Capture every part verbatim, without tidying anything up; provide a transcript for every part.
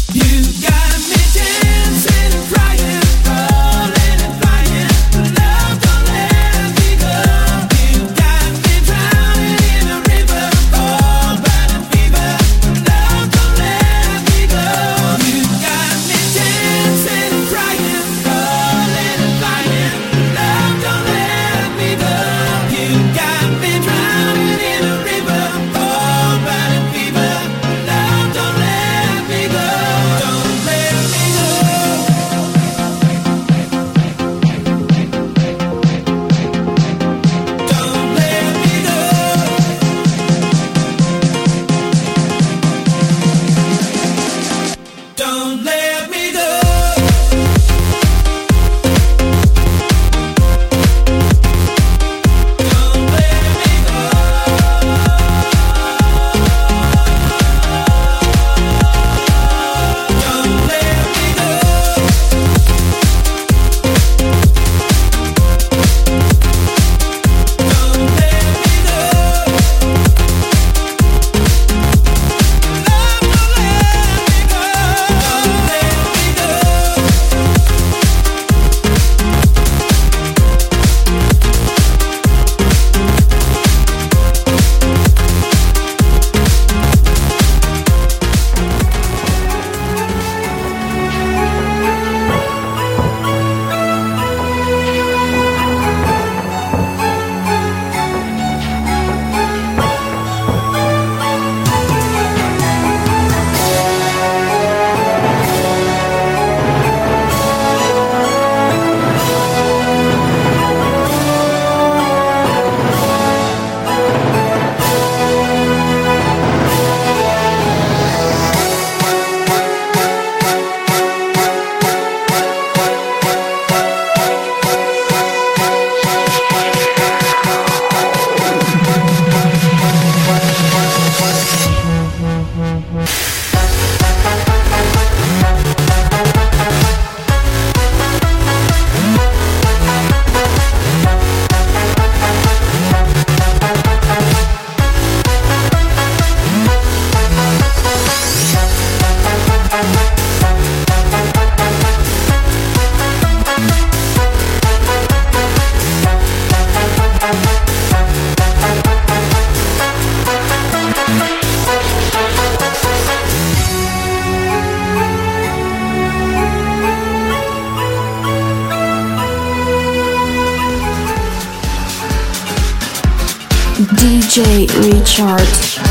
D J Richard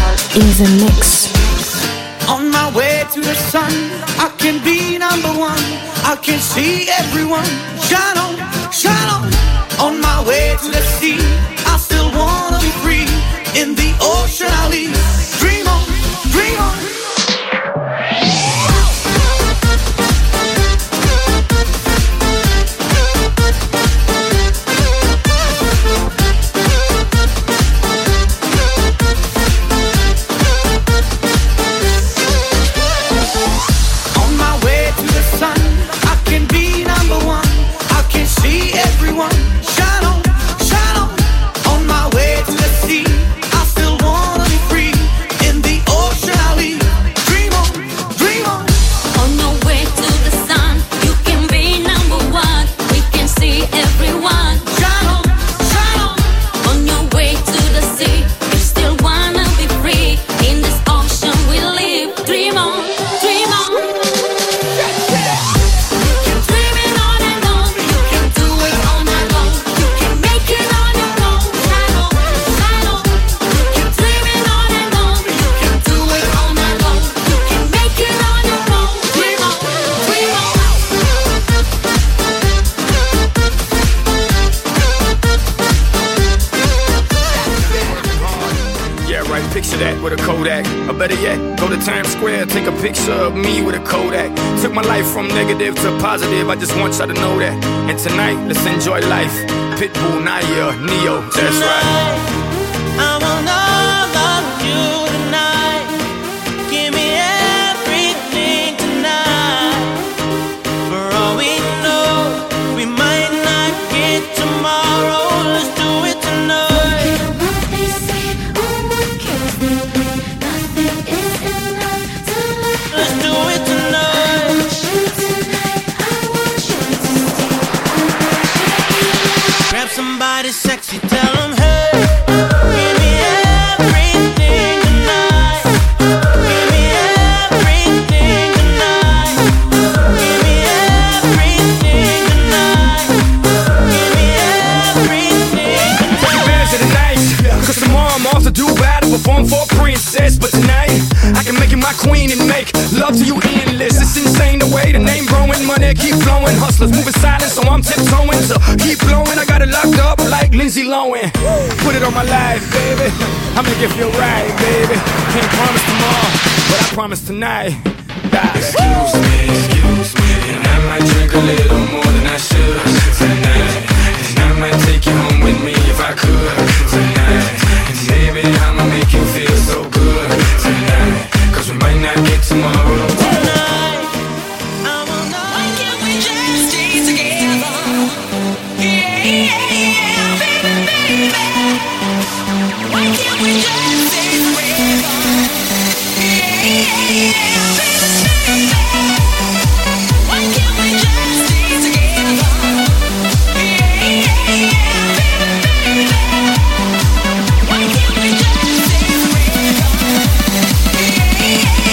in the mix. On my way to the sun, I can be number one. I can see everyone shine on, shine on. On my way to the sea, I still wanna be free. In the ocean I leave. Dream on, dream on. Picture that with a Kodak, or better yet, go to Times Square, take a picture of me with a Kodak. Took my life from negative to positive, I just want y'all to know that. And tonight, let's enjoy life. Pitbull, Naya, Neo, that's right. I want all of you tonight. Give me everything tonight. For all we know, we might not get tomorrow. Let's do it tonight. Let's do it tonight. sexy, tell them hey, give me everything tonight. Give me everything tonight. Give me everything tonight. Give me everything tonight. Take advantage of the night, cause tomorrow I'm off to Dubai to perform for a princess. But tonight, I can make you my queen and make love to you endless. It's insane the way the name growing, money keep flowing. Hustlers moving silent, so I'm tiptoeing. So keep blowing, I got it locked up like Lindsay Lohan. Put it on my life, baby. I'm gonna give you a ride, baby. Can't promise tomorrow, but I promise tonight. God. Excuse me, excuse me, and I might drink a little more than I should tonight. And I might take you home with me if I could tonight. And maybe I'ma make you feel so good tonight, cause we might not get tomorrow. Tonight, I wanna. Why can't we just stay together? Yeah, yeah, yeah, baby, baby. Why can't we just stay forever? Yeah, yeah, yeah, baby, baby. Why can't we just stay together? Yeah, yeah, yeah, baby, baby. Why can't we just stay forever? Yeah, yeah,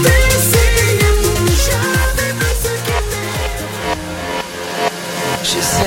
She said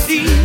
sea.